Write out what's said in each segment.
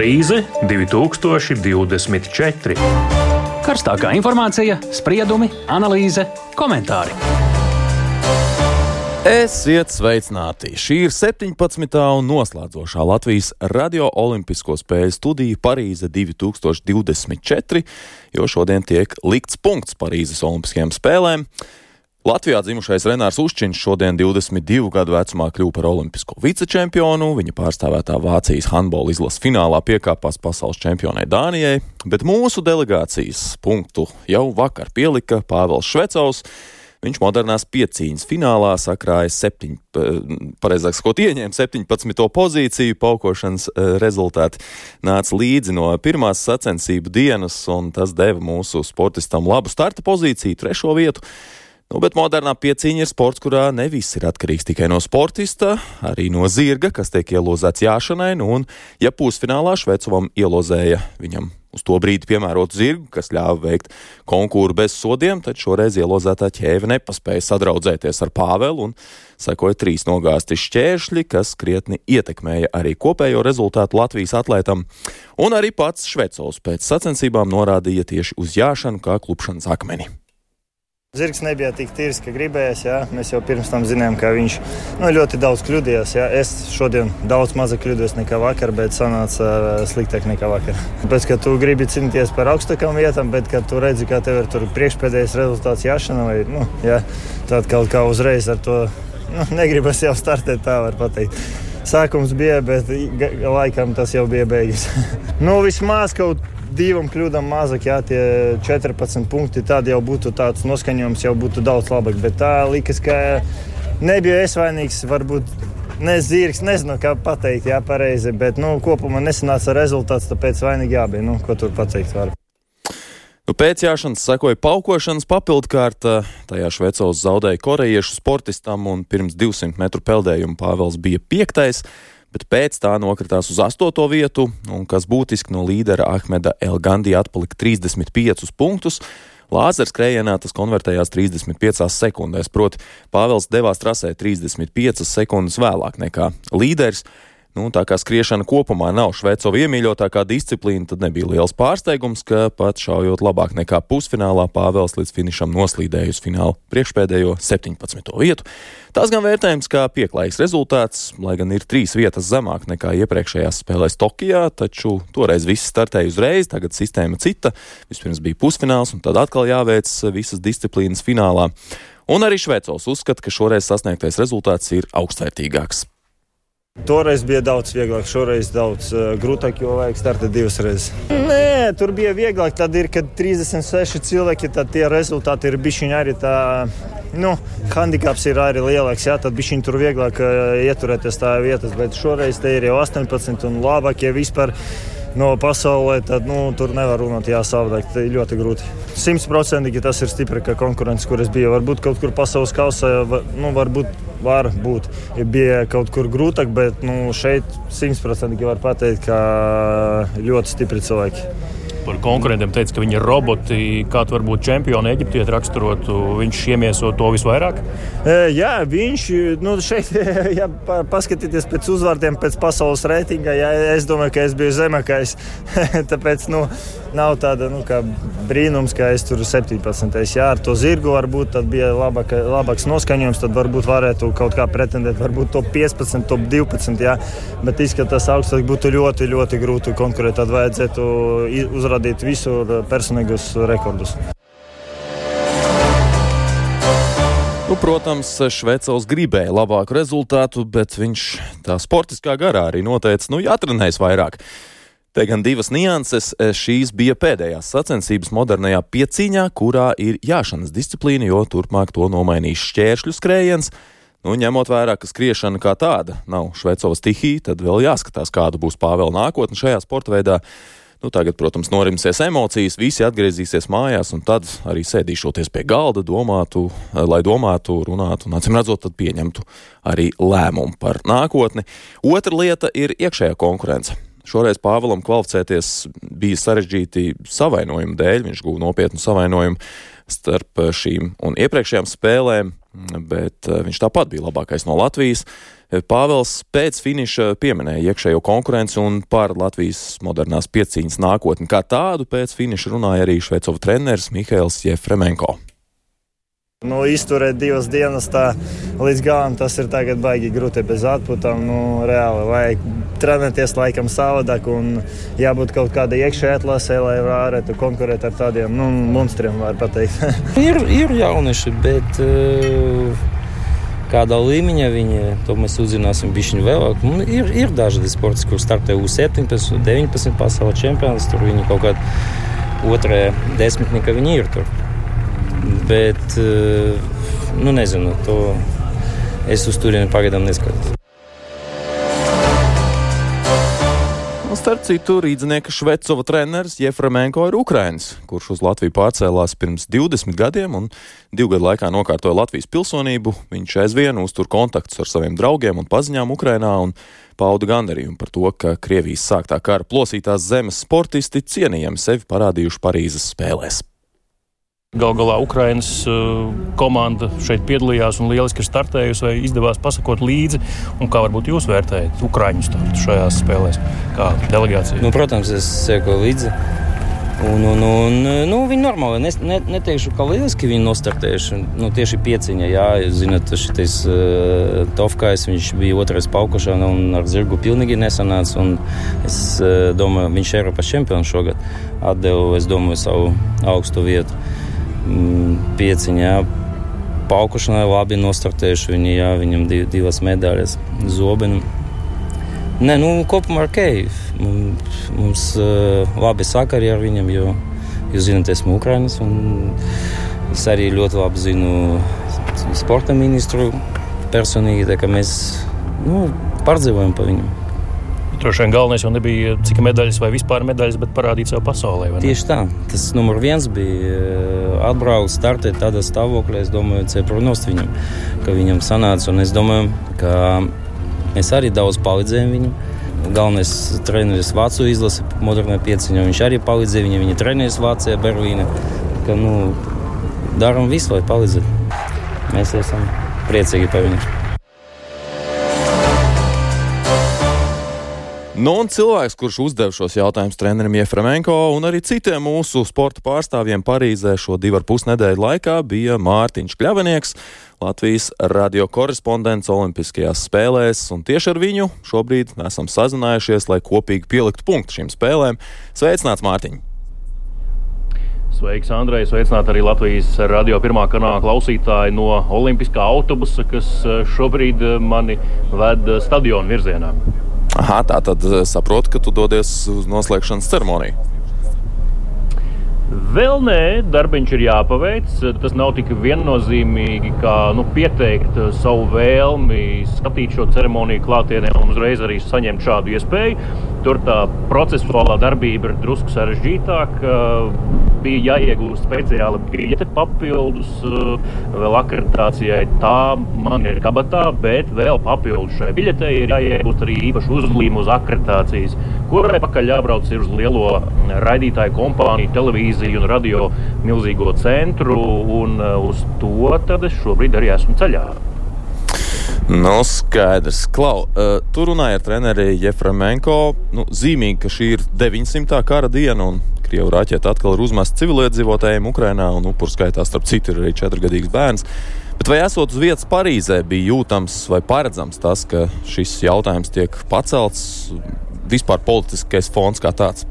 Parīze 2024. Karstākā informācija, spriedumi, analīze, komentāri. Esiet sveicināti! Šī ir 17. un noslēdzošā Latvijas radio olimpisko spēļu studija Parīze 2024, jo šodien tiek likts punkts Parīzes olimpiskajām spēlēm. Latvijā dzimušais Renārs Uščiņš šodien 22 gadu vecumā kļuva par olimpisko vicečempionu, viņa pārstāvētā Vācijas handbola izlases finālā piekāpās pasaules čempionai Dānijai, bet mūsu delegācijas punktu jau vakar pielika Pāvels Švecovs. Viņš modernās piecīņas finālā sakrāja ieņēma 17. pozīciju, paukošanas rezultāti nāca līdzi no pirmās sacensību dienas, un tas deva mūsu sportistam labu starta pozīciju, 3. vietu. Bet modernā piecīņa ir sports, kurā ne viss ir atkarīgs tikai no sportista, arī no zirga, kas tiek ielozēts jāšanai, un ja pusfinālā Švecovam ielozēja viņam uz to brīdi piemērotu zirgu, kas ļāva veikt konkūru bez sodiem, tad šoreiz ielozētā ķēve nepaspēja sadraudzēties ar Pāvelu un sekoja 3 nogāzti šķēršļi, kas krietni ietekmēja arī kopējo rezultātu Latvijas atlētam, un arī pats Švecovs pēc sacensībām norādīja tieši uz jāšanu kā klupšanas akmeni. Zirgs nebija tik tīrs, ka gribējās, jā. Mēs jau pirms tam zinājām, ka viņš ļoti daudz kļūdījās. Jā. Es šodien daudz mazāk kļūdījos nekā vakar, bet sanāca sliktāk nekā vakar. Pēc, ka tu gribi cīnīties par augstākām vietām, bet, kad tu redzi, ka tev ir tur priekšpēdējais rezultāts jāšana, vai, jā, tad kaut kā uzreiz ar to negribas jau startēt, tā var pateikt. Sākums bija, bet laikam tas jau bija beigas. Vismaz kaut 2 kļūdām mazāk, jā, tie 14 punkti, tad jau būtu tāds noskaņojums, jau būtu daudz labāk. Bet tā likas, ka nebija es vainīgs, varbūt ne zirgs, nezinu, kā pateikt, jā, pareizi, bet, kopumā nesanāca rezultāts, tāpēc vainīgi jābija, ko tur pateikt var. Pēc jāšanas sekoja paukošanas papildkārta, tajā Švecovs zaudēja korejiešu sportistam un pirms 200 metru peldējumu Pāvels bija 5. Bet pēc tā nokritās uz 8. vietu, un kas būtiski no līdera Ahmeda El-Gandī atpalika 35 punktus. Lāzera skrējienā tas konvertējās 35 sekundēs, proti Pāvels devās trasē 35 sekundes vēlāk nekā līderis. Tā kā skriešana kopumā nav Švecova iemīļotākā disciplīna, tad nebija liels pārsteigums, ka pat šaujot labāk nekā pusfinālā Pāvels līdz finišam noslīdēja uz fināla priekšpēdējo 17. vietu. Tas gan vērtējums kā pieklājīgs rezultāts, lai gan ir 3 vietas zemāk nekā iepriekšējās spēlēs Tokijā, taču toreiz viss startēja uzreiz, tagad sistēma cita. Vispirms bija pusfināls un tad atkal jāveic visas disciplīnas finālā. Un arī Švecovs uzskata, ka šoreiz sasniegtais rezultāts ir augstvērtīgāks. Toreiz bija daudz vieglāk, šoreiz daudz grūtāk, jo vajag startēt 2 reizes. Nē, tur bija vieglāk, tad ir, kad 36 cilvēki, tad tie rezultāti ir bišķiņ arī tā, handikaps ir arī lielāks, jā, tad bišķiņ tur vieglāk ieturēties tā vietas, bet šoreiz te ir jau 18 un labāk, ja vispār no pasaulē, tad, tur nevar runāt, jā, savādāk, tā ir ļoti grūti. 100% tas ir stipri, ka konkurence, kur es biju, varbūt kaut kur pasaules kausā, varbūt bija kaut kur grūtāk, bet, šeit 100% var pateikt, ka ļoti stipri cilvēki. Par konkurentiem teica, ka viņi ir roboti, kā tu varbūt čempioni Eģiptiet raksturotu, viņš iemieso to visvairāk? Jā, viņš, šeit, ja paskatīties pēc uzvārdiem, pēc pasaules reitinga, jā, es domāju, ka es biju zemākais, tāpēc, nav tāda, kā brīnums, ka es tur 17. Jā, ar to zirgu varbūt tad bija labāks noskaņojums, tad varbūt varētu kaut kā pretendēt, varbūt top 15, top 12, jā, bet izskatās augstāk būtu ļoti, ļoti grūti konkurēt, tad vajadzētu uzrādīt visur personīgus rekordus. Protams, Švecovs gribēja labāku rezultātu, bet viņš tā sportiskā garā arī noteica, jātrenējas vairāk. Te gan 2 nianses, šīs bija pēdējās sacensības modernajā piecīņā, kurā ir jāšanas disciplīna, jo turpmāk to nomainīs šķēršļu skrējiens. Ņemot vērā, ka skriešana kā tāda nav Švecova stihija, tad vēl jāskatās, kāda būs Pāvela nākotne šajā sporta veidā. Tagad, protams, norimsies emocijas, visi atgriezīsies mājās un tad arī sēdīšoties pie galda, domātu, runātu un, acīm redzot, tad pieņemtu arī lēmumu par nākotni. Otra lieta ir iekšējā konkurence. Šoreiz Pāvelam kvalificēties bija sarežģīti savainojumu dēļ, viņš guva nopietnu savainojumu starp šīm un iepriekšējām spēlēm, bet viņš tāpat bija labākais no Latvijas. Pāvels pēc finiša pieminēja iekšējo konkurenci un par Latvijas modernās piecīņas nākotni. Kā tādu pēc finiša runāja arī Švecova treneris Mihails Jefremenko. Izturēt 2 dienas tā līdz galam, tas ir tagad baigi grūti bez atpūtām. Reāli vajag trenēties laikam savādāk un jābūt kaut kādai iekšējai atlasē, lai varētu konkurēt ar tādiem monstriem, var pateikt. ir jaunieši, bet kādā līmeņa viņi, to mēs uzzināsim bišķiņu vēlāk. Ir daži sports, kur startē U17, U19 pasaules čempionāts, tur viņi kaut kādā otrajā desmitniekā viņi ir tur. Bet, nezinu, to es uz turieni pagaidām neskatos. Starp citu, rīdznieka Švecova treneris Jefremenko ir Ukrainis, kurš uz Latviju pārcēlās pirms 20 gadiem un 2 gadu laikā nokārtoja Latvijas pilsonību. Viņš aizvien uztur kontaktus ar saviem draugiem un paziņām Ukrainā un pauda gandarījumu par to, ka Krievijas sāktā kara plosītās zemes sportisti cienījami sevi parādījuši Parīzes spēlēs. Galu galā Ukrainas komanda šeit piedalījās un lieliski ir startējusi, vai izdevās pasakot līdzi, un kā varbūt jūs vērtējat Ukraiņu startu šajās spēlēs, kā delegācija? Protams, es sekoju līdzi, un viņi normāli, neteikšu, ka lieliski viņi nostartējuši, tieši pieciņa, jā, jūs zināt, šitais Tovkais, viņš bija 2. paukošana un ar zirgu pilnīgi nesanāca, un es domāju, viņš ir Eiropas čempions šogad, atdevu, es domāju, savu augstu vietu. Pieciņā paukošanai labi nostartējuši viņi, jā, viņam 2 medaļas zobenu. Kopumā ok. Mums labi sakari ar viņam, jo jūs zināt, esmu Ukrainas, un es arī ļoti labi zinu sporta ministru personīgi, tā kā mēs pārdzīvojam pa viņam. Droši vien galvenais jau nebija cik medaļas vai vispār medaļas, bet parādīt sev pasaulē, vai ne? Tieši tā. Tas numur 1 bija atbraukt, startēt tādā stāvoklī, es domāju, ceprunost viņam, ka viņam sanāca, un es domāju, ka mēs arī daudz palīdzējām viņam. Galvenais treneris Vācu izlase modernā pieciņā, viņš arī palīdzēja viņam, viņa treneris Vācijā, Berlīne, ka, daram visu, lai palīdzētu. Mēs esam priecīgi par viņu. Un cilvēks, kurš uzdev šos jautājumus trenerim Jefremenko un arī citiem mūsu sporta pārstāvjiem Parīzē šo 2,5 nedēļu laikā, bija Mārtiņš Kļavinieks, Latvijas radio korespondents Olimpiskajās spēlēs, un tieši ar viņu šobrīd esam sazinājušies, lai kopīgi pieliktu punktu šīm spēlēm. Sveicināts, Mārtiņ! Sveiks, Andrej! Sveicināt arī Latvijas radio 1. kanāla klausītāji no Olimpiskā autobusa, kas šobrīd mani ved stadionu virzienā. Aha, tā tad saprotu, ka tu dodies uz noslēgšanas ceremoniju. Vēl nē, darbiņš ir jāpaveic. Tas nav tik viennozīmīgi, kā pieteikt savu vēlmi, skatīt šo ceremoniju klātienē un uzreiz arī saņemt šādu iespēju. Tur tā procesuālā darbība ir drusku sarežģītāk. Bija jāiegūst speciāla biļete papildus vēl akreditācijai. Tā man ir kabatā, bet vēl papildus šai biļetei ir jāiegūst arī īpaši uzlīmu uz akreditācijas, kurai pakaļ jābrauc ir uz lielo raidītāju kompāniju, televīziju un radio milzīgo centru, un uz to tad es šobrīd arī esmu ceļā. Skaidrs. Klau, tu runāji ar treneri Jefremenko. Zīmīgi, ka šī ir 900. kara diena un Krievu raķete atkal ir uzmesta civiliedzīvotājiem Ukrainā un upuru skaitā starp citu ir arī 4-gadīgs bērns. Bet vai esot uz vietas Parīzē bija jūtams vai paredzams tas, ka šis jautājums tiek pacelts, vispār politiskais fons kā tāds?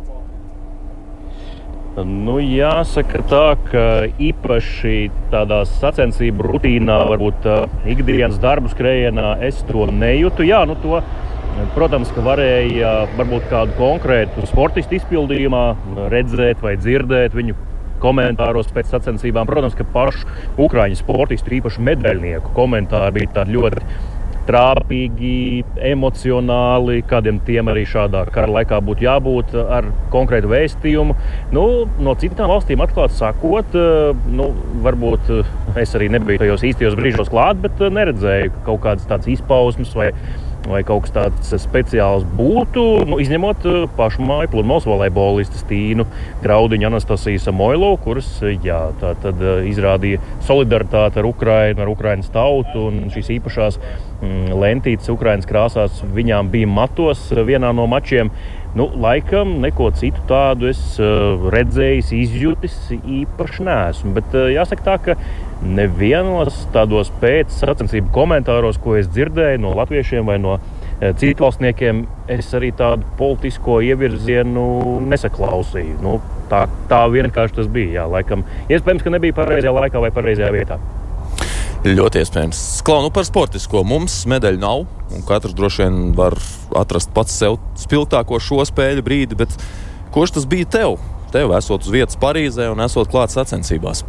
Jāsaka tā, ka īpaši tādā sacensību rutīnā, varbūt ikdienas darbu skrējienā es to nejūtu. To, protams, ka varēja varbūt kādu konkrētu sportistu izpildījumā redzēt vai dzirdēt viņu komentāros pēc sacensībām. Protams, ka pašu ukraiņu sportistu, īpaši medaļnieku komentāri bija tādi ļoti trāpīgi, emocionāli, kādiem tiem arī šādā kara laikā būtu jābūt ar konkrētu vēstījumu. No citām valstīm atklāt sakot, varbūt es arī nebiju tajos īstajos brīžos klāt, bet neredzēju kaut kādas tādas izpausmes vai vai kaut kas tāds speciāls būtu, izņemot pašu māju pludmales volejbolistas Tīnu Graudiņu, Anastasiju Samoilovu, kuras, tā tad izrādīja solidaritāti ar Ukrainu, ar Ukrainas tautu, un šīs īpašās lentītes Ukrainas krāsās viņām bija matos vienā no mačiem. Laikam neko citu tādu es redzējis, izjutis īpaši neesmu, bet jāsaka tā, ka nevienos tādos pēc sacensību komentāros, ko es dzirdēju no latviešiem vai no citvalstniekiem, es arī tādu politisko ievirzienu nesaklausīju. Tā vienkārši tas bija, laikam. Iespējams, ka nebija pareizajā laikā vai pareizajā vietā. Ļoti iespējams. Klau, par sportisko mums medaļu nav, un katrs droši vien var atrast pats sev spilgtāko šo spēļu brīdi, bet kurš tas bija tev? Tev esot uz vietas Parīzē un esot klāt sacensībās?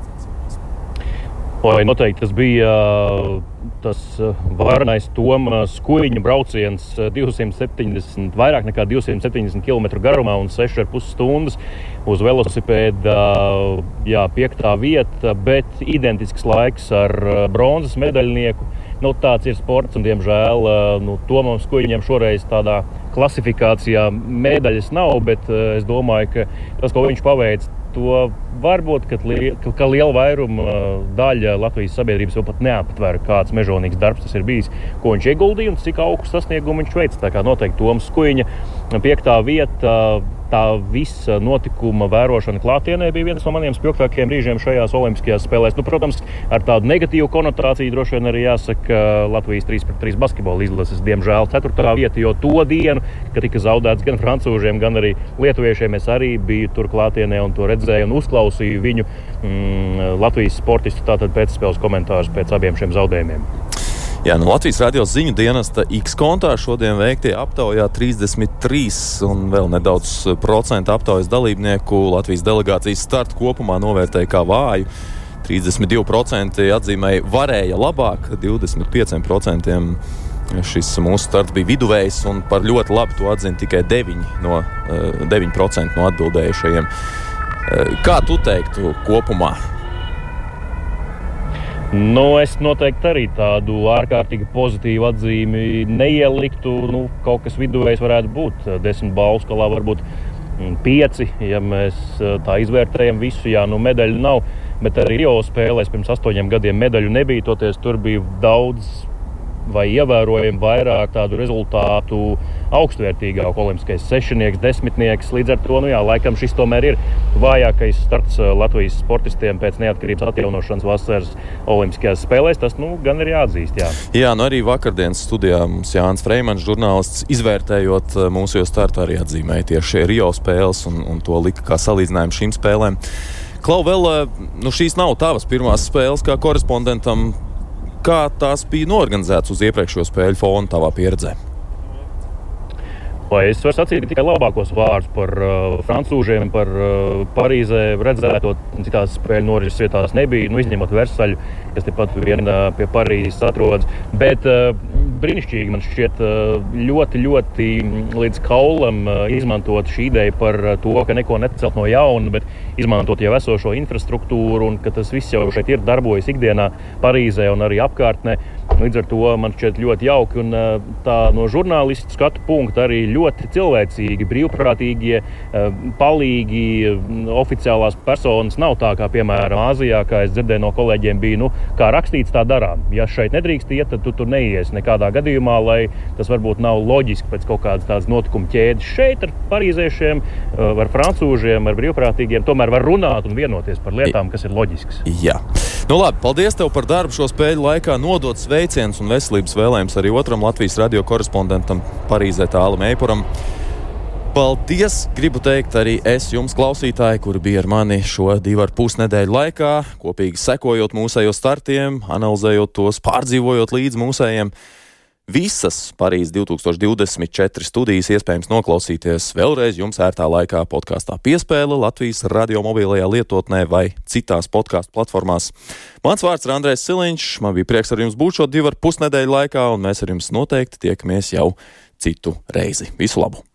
Noteikti tas bija tas varenais Toma Skuiņa brauciens 270, vairāk nekā 270 km garumā un 6,5 stundas uz velosipēda, 5. vieta, bet identisks laiks ar bronzas medaļnieku. Tāds ir sports, un diemžēl Tomam Skuiņam šoreiz tādā klasifikācijā medaļas nav, bet es domāju, ka tas, ko viņš paveic, to varbūt, ka liela vairuma daļa Latvijas sabiedrības vēl pat neaptver, kāds mežonīgs darbs tas ir bijis, ko viņš ieguldīja un cik augstu sasniegumu viņš veic. Tā kā noteikti Toms Skuiņa 5. vieta, tā visa notikuma vērošana klātienē bija viens no maniem spilgtākajiem brīžiem šajās olimpiskajās spēlēs. Protams, ar tādu negatīvu konotāciju droši vien arī jāsaka Latvijas 3x3 basketbola izlases, diemžēl 4. vieta, jo to dienu, kad tika zaudēts gan francūžiem, gan arī lietuviešiem, es arī biju tur klātienē un to redzēju un uzklausīju viņu Latvijas sportistu tātad pēcspēles komentārus pēc abiem šiem zaudējumiem. Latvijas radio ziņu dienesta X kontā šodien veiktie aptaujā 33 un vēl nedaudz procentu aptaujas dalībnieku Latvijas delegācijas startu kopumā novērtēja kā vāju. 32% atzīmēja varēja labāk, 25% šis mūsu starts bija viduvējs un par ļoti labi to atzina tikai 9% no atbildējušajiem. Kā tu teiktu kopumā? Es noteikti arī tādu ārkārtīgi pozitīvu atzīmi neieliktu. Kaut kas viduvējs varētu būt 10 balvu skalā, varbūt 5, ja mēs tā izvērtējam visu. Medaļu nav, bet arī Rio spēlēs pirms 8 gadiem medaļu nebija, toties tur bija daudz vai ievērojami vairāk tādu rezultātu augstvērtīgāk olimpiskais sešinieks, desmitnieks. Līdz ar to, laikam šis tomēr ir vājākais starts Latvijas sportistiem pēc neatkarības atjaunošanas vasaras olimpiskajās spēlēs. Tas, gan ir jāatzīst, jā. Arī vakardienas studijā mums Jānis Freimans, žurnālists, izvērtējot mūsu startu arī atzīmēja tieši Rio spēles un to lika kā salīdzinājumu šīm spēlēm. Klau, vēl, šīs nav tavas pirmās spēles kā korespondentam. Kā tās bija norganizētas uz iepriekšējo spēļu fonu tavā pieredzē? Es varu sacīt tikai labākos vārdus par francūžiem, par Parīzē redzēto. Citās spēļu norises vietās nebija, izņemot Versaļu, kas tepat vien pie Parīzes atrodas. Bet brīnišķīgi man šķiet ļoti, ļoti līdz kaulam izmantot šī ideja par to, ka neko necelt no jauna, bet izmantot jau esošo infrastruktūru un ka tas viss jau šeit ir darbojas ikdienā Parīzē un arī apkārtnē. Līdz ar to man šķiet ļoti jauki un tā no žurnālistu skatu punkta arī ļoti cilvēcīgi, brīvprātīgie, palīgi, oficiālās personas nav tā kā, piemēram, Āzijā, kā es dzirdēju no kolēģiem, bija, kā rakstīts, tā darām. Ja šeit nedrīkst iet, tad tu tur neies nekādā gadījumā, lai tas varbūt nav loģiski pēc kaut kādas tādas notikumu ķēdes. Šeit ar parīziešiem, ar francūžiem, ar brīvprātīgiem tomēr var runāt un vienoties par lietām, kas ir loģiskas. Jā. Labi, paldies tev par darbu šo spēļu laikā. Nodot sveiciens un veselības vēlējums arī otram Latvijas radio korespondentam Parīzē Tālim Eipuram. Paldies! Gribu teikt arī es jums, klausītāji, kuri bija ar mani šo 2,5 nedēļu laikā, kopīgi sekojot mūsējos startiem, analizējot tos, pārdzīvojot līdz mūsējiem. Visas Parīzes 2024 studijas iespējams noklausīties vēlreiz jums ērtā laikā podkastā Piespēle, Latvijas radio mobilajā lietotnē vai citās podkastu platformās. Mans vārds ir Andrejs Siliņš, man bija prieks ar jums būt šo 2,5 nedēļu laikā, un mēs ar jums noteikti tiekamies jau citu reizi. Visu labu!